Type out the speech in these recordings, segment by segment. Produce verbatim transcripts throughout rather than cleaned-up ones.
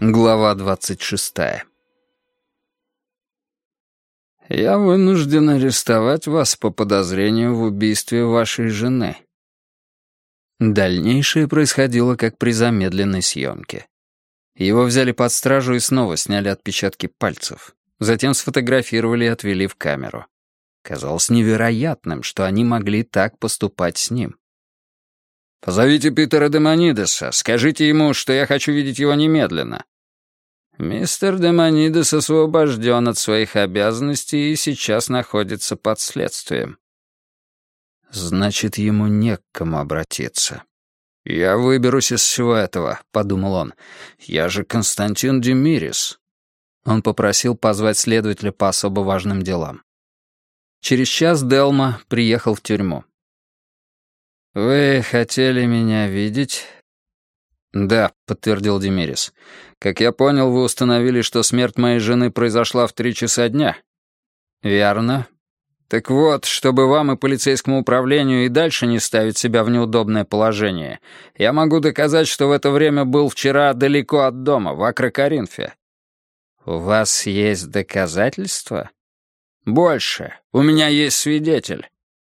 Глава двадцать шестая. «Я вынужден арестовать вас по подозрению в убийстве вашей жены». Дальнейшее происходило как при замедленной съемке. Его взяли под стражу и снова сняли отпечатки пальцев. Затем сфотографировали и отвели в камеру. Казалось невероятным, что они могли так поступать с ним. «Позовите Питера Демонидеса. Скажите ему, что я хочу видеть его немедленно». «Мистер Демонидес освобожден от своих обязанностей и сейчас находится под следствием». «Значит, ему не к кому обратиться». «Я выберусь из всего этого», — подумал он. «Я же Константин Демирис». Он попросил позвать следователя по особо важным делам. Через час Делма приехал в тюрьму. «Вы хотели меня видеть?» «Да», — подтвердил Демирис. «Как я понял, вы установили, что смерть моей жены произошла в три часа дня». «Верно. Так вот, чтобы вам и полицейскому управлению и дальше не ставить себя в неудобное положение, я могу доказать, что в это время был вчера далеко от дома, в Акрокоринфе». «У вас есть доказательства?» «Больше. У меня есть свидетель».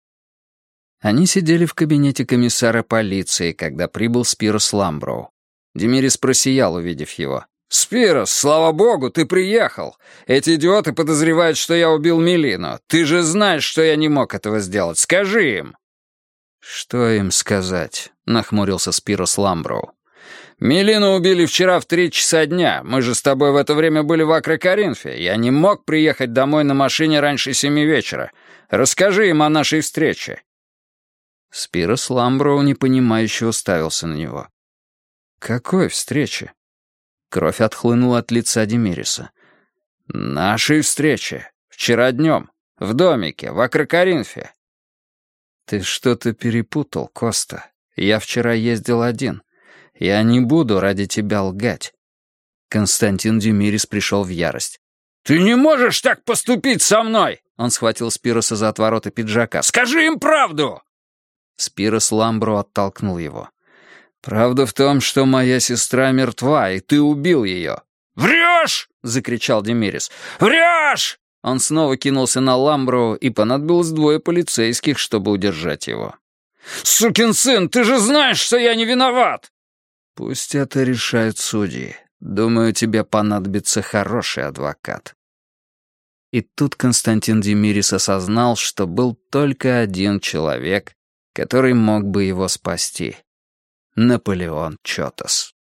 Они сидели в кабинете комиссара полиции, когда прибыл Спирос Ламброу. Демирис просиял, увидев его. «Спирос, слава богу, ты приехал! Эти идиоты подозревают, что я убил Мелину. Ты же знаешь, что я не мог этого сделать. Скажи им!» «Что им сказать?» — нахмурился Спирос Ламброу. «Мелину убили вчера в три часа дня. Мы же с тобой в это время были в Акрокоринфе. Я не мог приехать домой на машине раньше семи вечера. Расскажи им о нашей встрече». Спирос Ламброу непонимающе уставился на него. «Какой встрече?» Кровь отхлынула от лица Демириса. «Нашей встрече. Вчера днем. В домике, в Акрокоринфе». «Ты что-то перепутал, Коста. Я вчера ездил один. Я не буду ради тебя лгать». Константин Демирис пришел в ярость. «Ты не можешь так поступить со мной!» Он схватил Спироса за отвороты пиджака. «Скажи им правду!» Спирос Ламброу оттолкнул его. «Правда в том, что моя сестра мертва, и ты убил ее». «Врешь!» — закричал Демирис. «Врешь!» Он снова кинулся на Ламброу, и понадобилось двое полицейских, чтобы удержать его. «Сукин сын, ты же знаешь, что я не виноват!» «Пусть это решают судьи. Думаю, тебе понадобится хороший адвокат». И тут Константин Демирис осознал, что был только один человек, который мог бы его спасти. Наполеон Чотас.